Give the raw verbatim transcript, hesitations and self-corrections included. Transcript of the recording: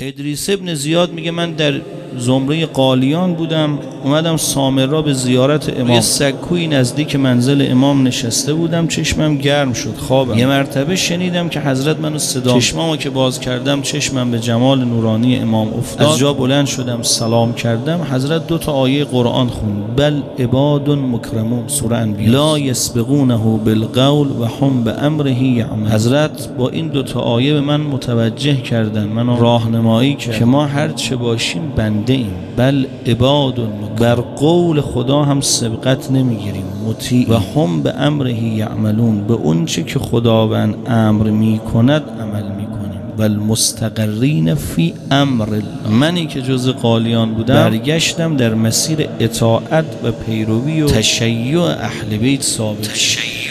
ادریس ابن زیاد میگه من در زمره قالیان بودم، اومدم سامرا به زیارت امام، یه سکوی نزدیک منزل امام نشسته بودم، چشمم گرم شد، خوابم. یه مرتبه شنیدم که حضرت منو صدا، چشمامو که باز کردم چشمم به جمال نورانی امام افتاد، از جا بلند شدم سلام کردم. حضرت دو تا آیه قرآن خوند، بل عباد مکرمون، سوره انبیاء، لا یسبقونه بالقول و هم بامره یعملون. حضرت با این دو تا آیه به من متوجه کردن، منو راهنمایی کردن که ما هر چه باشیم بنده ایم. بل عباد، بر قول خدا هم سبقت نمیگیریم، مطیع، و هم به امره یعملون، به اون چه که خداوند امر میکند عمل میکنیم. و المستقرین فی امر الله، منی که جز قالیان بودم برگشتم در مسیر اطاعت و پیروی و تشیع اهل بیت ثابت.